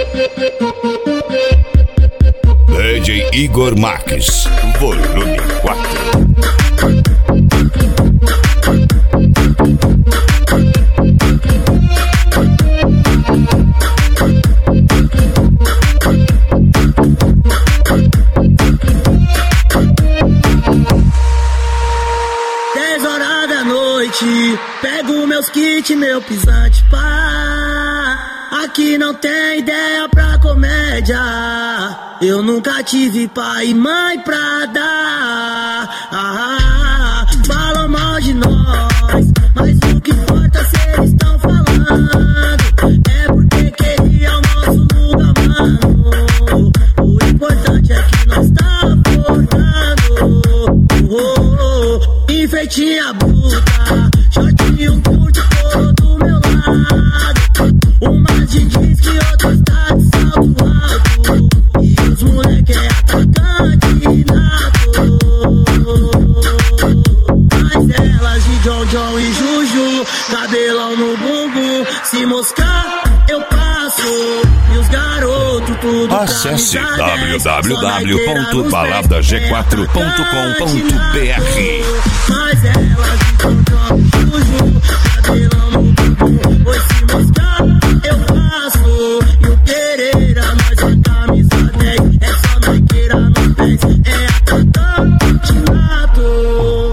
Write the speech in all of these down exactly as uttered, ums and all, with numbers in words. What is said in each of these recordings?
D J Igor Marques, volume quatro. Dez horas da noite, pego meus kits, meu pisante, pá. Aqui não tem ideia pra comédia. Eu nunca tive pai e mãe pra dar. Ah, falam mal de nós, mas o que importa se eles estão falando é porque queria o nosso lugar, mano. O importante é que nós tá acordando. Oh, oh, oh. Enfeitinha bruta, shortinho curte todo do meu lado. Uma de diz que outra tá de salto alto. E os moleque é atacante nato. Mas elas de John John e Juju, cabelão no bumbum. Se moscar, eu passo. E os garotos tudo acesse w w w ponto balada g quatro ponto com ponto b r. Mas elas de John John e Juju, cabelão no bumbum. Pois se moscar, eu passo. E o Pereira, nós é camisa dez. É só Nikeira nos pés. É atacante nato.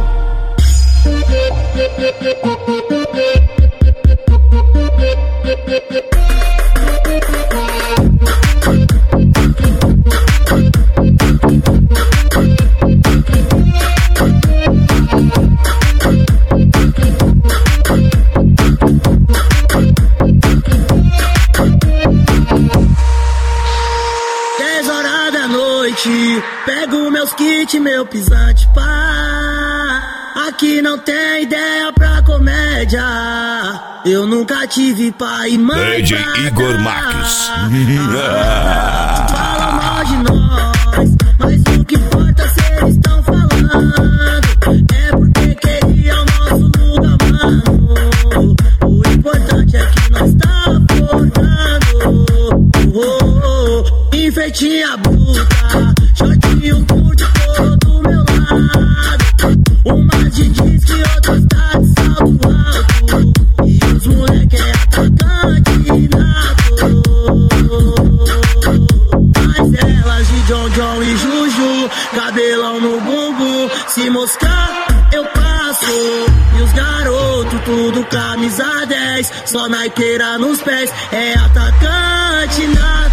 Dez horas da noite, pego meus kits, meu pisante, pá. Aqui não tem ideia pra comédia. Eu nunca tive pai e mãe. D J Igor Marques. Falam mal de nós, mas o que importa se eles estão falando é porque queria o nosso lugar, mano. O importante é que nós tá acordando. Oh, oh, oh. Enfeitinha bruta, shortinho curte todo do meu lado. Uma de diz que outra tá de salto alto. E os moleque é atacante nato. Mas elas de John John e Juju, cabelão no bumbum. Se moscar, eu passo. E os garotos tudo camisa dez. Só Nikeira nos pés, é atacante nato.